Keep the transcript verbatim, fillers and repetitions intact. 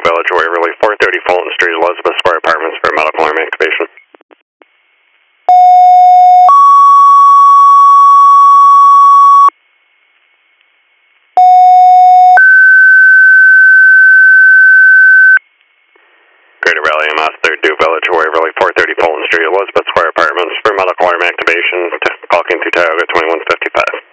Village, Waverly, four thirty Fulton Street, Elizabeth Square Apartments for medical arm activation. Greater Raleigh M S, third Dew Village, Waverly, four thirty Fulton Street, Elizababeth Square Apartments for medical arm activation. Talking to Tioga twenty-one fifty-five.